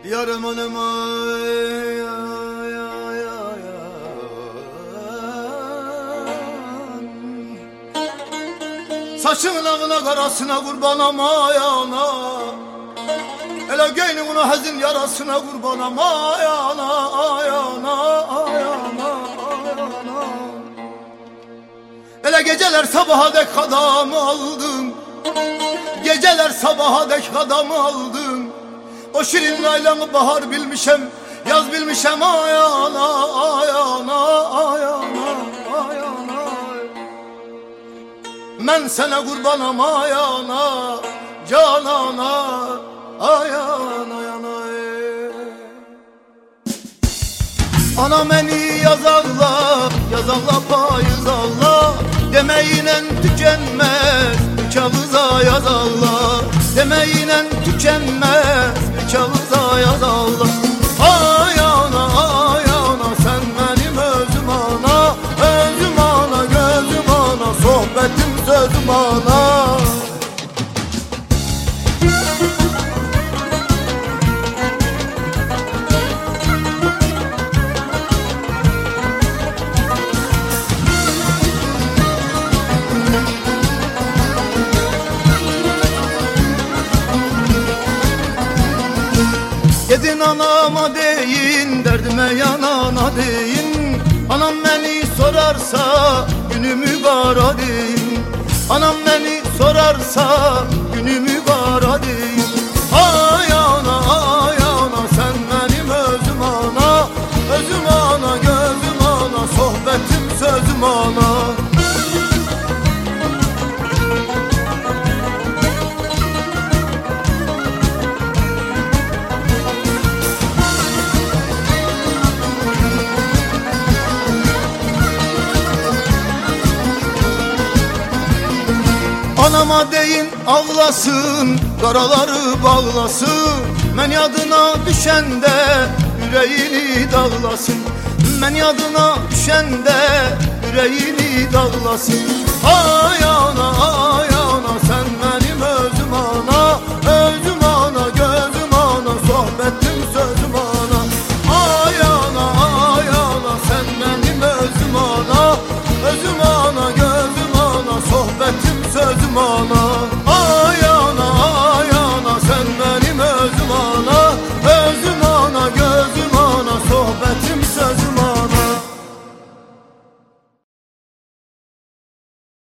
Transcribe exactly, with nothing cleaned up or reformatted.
Yarım önüme saçının ağına karasına kurban ama yana, hele gönlümün hazin yarasına kurban ama yana, ayana, ayana, ayana. Hele geceler sabaha dek adamı aldım, geceler sabaha dek adamı aldım. O şirin laylanı bahar bilmişem, yaz bilmişem ayana, ayana, ayana, ayana. Men sana kurbanam ayana, canana, ayana, ayana. Ana beni yazarla, yazarla payız Allah, demeyle tükenmez, bir kağıza yazarlar. Demeyle tükenmez, bir kağıza yazarlar. Ayana, ayana, sen benim özüm ana, özüm ana, gözüm ana, sohbetim sözüm ana. Gidin anama deyin, derdime yanana deyin. Anam beni sorarsa günümü kara deyin. Anam beni sorarsa günümü kara deyin. Ayana, ayana, sen benim özüm ana, özüm ana, gözüm ana, sohbetim sözüm ana. Anama deyin ağlasın, karaları bağlasın. Men yadına düşende yüreğini dağlasın. Men yadına düşende yüreğini dağlasın. Ayana, ayana, sen benim özüm ana, özüm ana, gözüm ana, sohbet